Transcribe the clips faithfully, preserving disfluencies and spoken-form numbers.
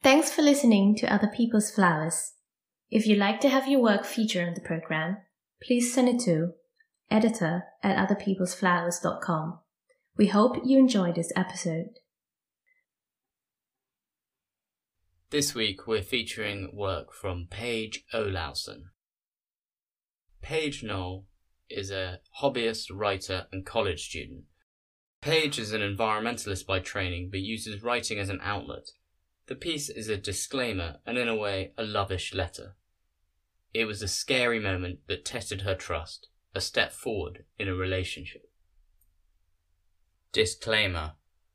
Thanks for listening to Other People's Flowers. If you'd like to have your work featured on the program, please send it to editor at other peoples flowers dot com. We hope you enjoyed this episode. This week we're featuring work from Paige Olausen. Paige Knoll is a hobbyist, writer and college student. Paige is an environmentalist by training but uses writing as an outlet. The piece is a disclaimer and in a way a lovish letter. It was a scary moment that tested her trust, a step forward in a relationship. Disclaimer.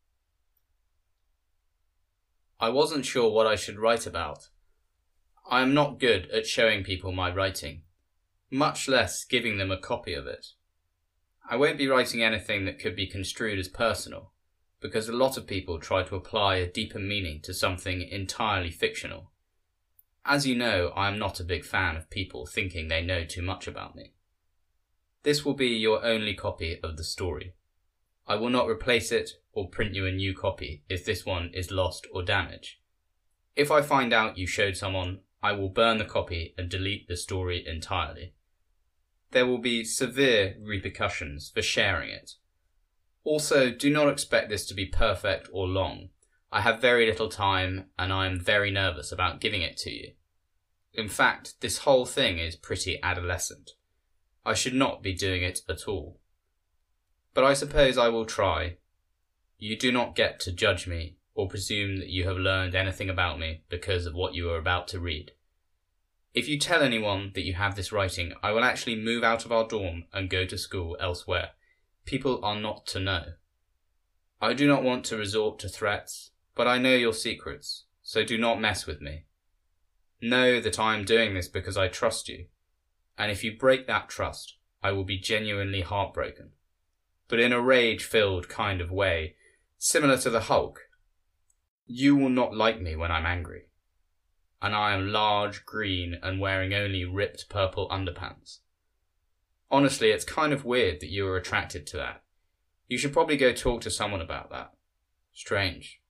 I wasn't sure what I should write about. I am not good at showing people my writing, much less giving them a copy of it. I won't be writing anything that could be construed as personal, because a lot of people try to apply a deeper meaning to something entirely fictional. As you know, I am not a big fan of people thinking they know too much about me. This will be your only copy of the story. I will not replace it or print you a new copy if this one is lost or damaged. If I find out you showed someone, I will burn the copy and delete the story entirely. There will be severe repercussions for sharing it. Also, do not expect this to be perfect or long. I have very little time and I am very nervous about giving it to you. In fact, this whole thing is pretty adolescent. I should not be doing it at all. But I suppose I will try. You do not get to judge me or presume that you have learned anything about me because of what you are about to read. If you tell anyone that you have this writing, I will actually move out of our dorm and go to school elsewhere. People are not to know. I do not want to resort to threats, but I know your secrets, so do not mess with me. Know that I am doing this because I trust you, and if you break that trust, I will be genuinely heartbroken, but in a rage-filled kind of way, similar to the Hulk. You will not like me when I'm angry, and I am large, green, and wearing only ripped purple underpants. Honestly, it's kind of weird that you are attracted to that. You should probably go talk to someone about that. Strange.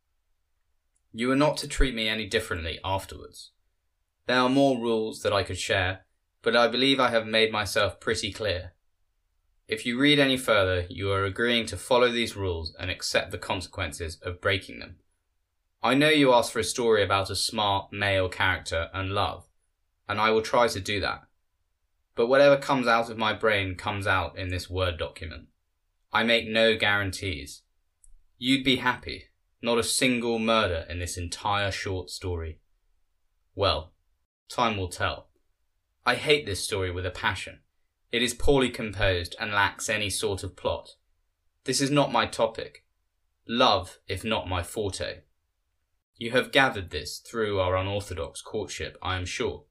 You are not to treat me any differently afterwards. There are more rules that I could share, but I believe I have made myself pretty clear. If you read any further, you are agreeing to follow these rules and accept the consequences of breaking them. I know you asked for a story about a smart male character and love, and I will try to do that. But whatever comes out of my brain comes out in this Word document. I make no guarantees. You'd be happy. Not a single murder in this entire short story. Well, time will tell. I hate this story with a passion. It is poorly composed and lacks any sort of plot. This is not my topic. Love, if not my forte. You have gathered this through our unorthodox courtship, I am sure.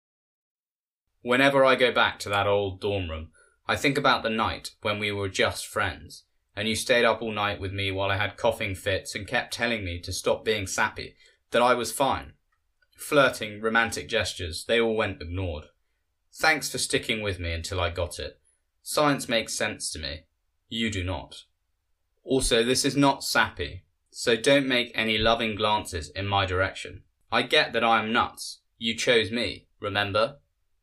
Whenever I go back to that old dorm room, I think about the night when we were just friends, and you stayed up all night with me while I had coughing fits and kept telling me to stop being sappy, that I was fine. Flirting, romantic gestures, they all went ignored. Thanks for sticking with me until I got it. Science makes sense to me. You do not. Also, this is not sappy, so don't make any loving glances in my direction. I get that I am nuts. You chose me, remember?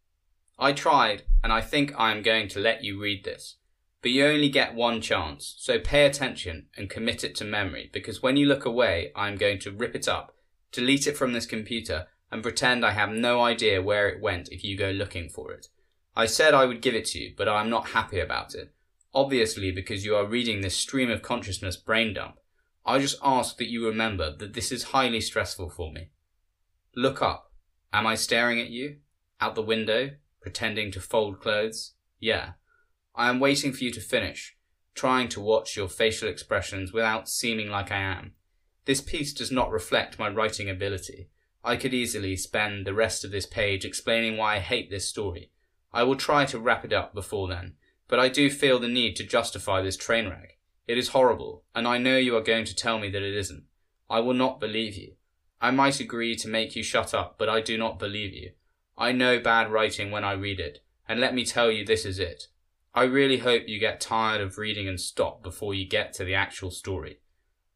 I tried, and I think I am going to let you read this. But you only get one chance, so pay attention and commit it to memory, because when you look away, I am going to rip it up, delete it from this computer, and pretend I have no idea where it went if you go looking for it. I said I would give it to you, but I am not happy about it. Obviously because you are reading this stream of consciousness brain dump. I just ask that you remember that this is highly stressful for me. Look up. Am I staring at you? Out the window? Pretending to fold clothes? Yeah. I am waiting for you to finish, trying to watch your facial expressions without seeming like I am. This piece does not reflect my writing ability. I could easily spend the rest of this page explaining why I hate this story. I will try to wrap it up before then, but I do feel the need to justify this train wreck. It is horrible, and I know you are going to tell me that it isn't. I will not believe you. I might agree to make you shut up, but I do not believe you. I know bad writing when I read it, and let me tell you this is it. I really hope you get tired of reading and stop before you get to the actual story.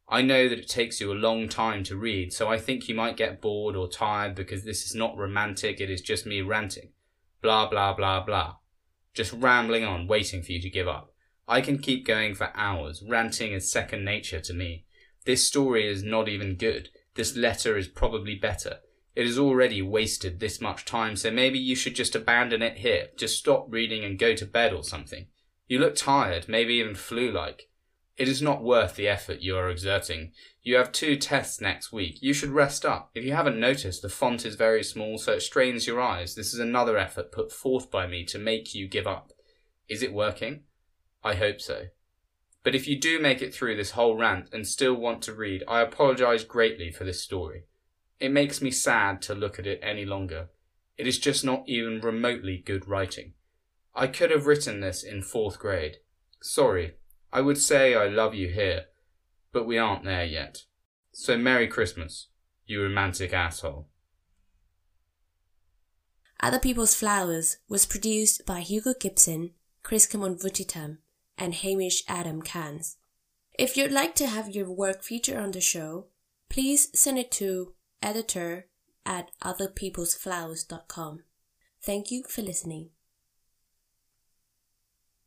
I know that it takes you a long time to read, so I think you might get bored or tired because this is not romantic, it is just me ranting. Blah, blah, blah, blah. Just rambling on, waiting for you to give up. I can keep going for hours. Ranting is second nature to me. This story is not even good. This letter is probably better. It has already wasted this much time, so maybe you should just abandon it here. Just stop reading and go to bed or something. You look tired, maybe even flu-like. It is not worth the effort you are exerting. You have two tests next week. You should rest up. If you haven't noticed, the font is very small, so it strains your eyes. This is another effort put forth by me to make you give up. Is it working? I hope so. But if you do make it through this whole rant and still want to read, I apologise greatly for this story. It makes me sad to look at it any longer. It is just not even remotely good writing. I could have written this in fourth grade. Sorry. I would say I love you here, but we aren't there yet. So Merry Christmas, you romantic asshole. Other People's Flowers was produced by Hugo Gibson, Chris Kamon-Vutitam, and Hamish Adam Kans. If you'd like to have your work featured on the show, please send it to editor at other peoples flowers dot com. Thank you for listening.